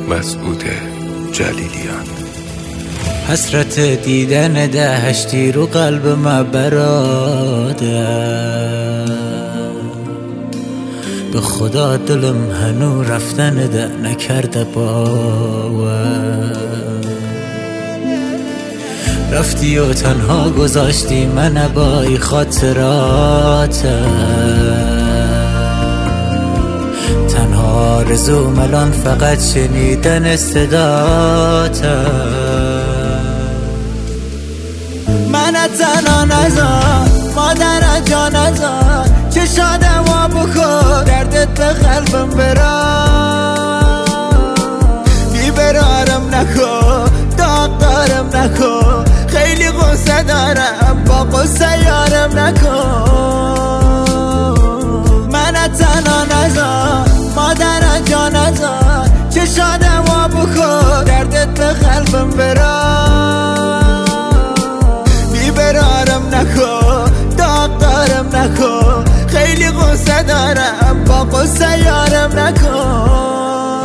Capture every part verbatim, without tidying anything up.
مسعود جلیلیان. حسرت دیدن دهشتی رو قلب ما براده، به خدا دلم هنو رفتن ده نکرده باور. رفتی و تنها گذاشتی من با ای خاطرات، تنها رزوم الان فقط شنیدن صدات. من تنها نزار مادر جا نزار، چشادم وا بکن دردت به قلبم برا. بیبرارم نکن داغ دارم نکن، خیلی غصه دارم با غصه یارم نکن. من تنها نزار مادر جا نزار، چشادم وا بکن دردت به قلبم برا. بیبرارم نکن داغ دارم نکن، خیلی غصه دارم با غصه یارم نکن.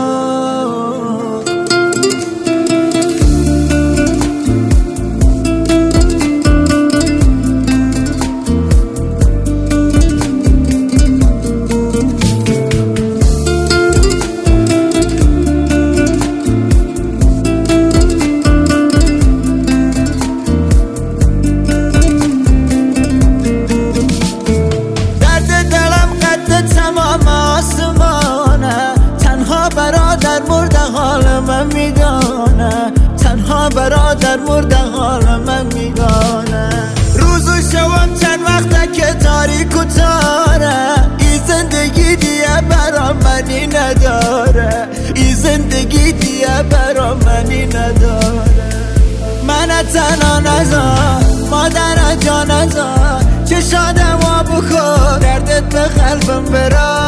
تنها برادر مرده حال من میدانه. روز و شبم چند وقته که تاریک و تاره، ای زندگی دیگه برا منی نداره، ای زندگی دیگه برا منی نداره. من تنها نزار مادر جا نزار، چشادم وا بکن دردت به قلبم برا.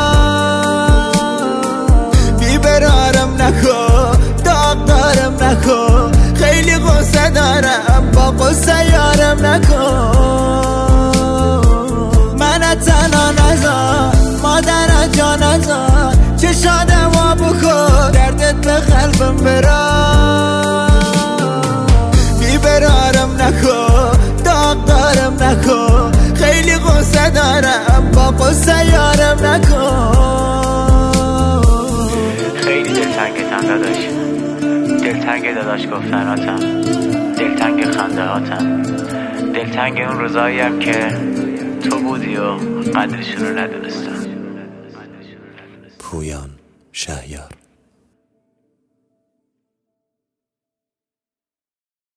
بیبرارم نکن داغ دارم نکن، خیلی غصه دارم با غصه یارم نکن. من تنها نزار مادر جا نزار، چشادم وا بکن دردت به قلبم برا. بیبرارم نکن داغ دارم نکن، خیلی غصه دارم با غصه یارم نکن. خیلی دلتنگتم داداش، دلتنگ داداش گفتناتم، دلتنگ خنده هاتم، دلتنگ اون روزاییم که تو بودی و قدرشون رو ندونستم. پویان شهیار.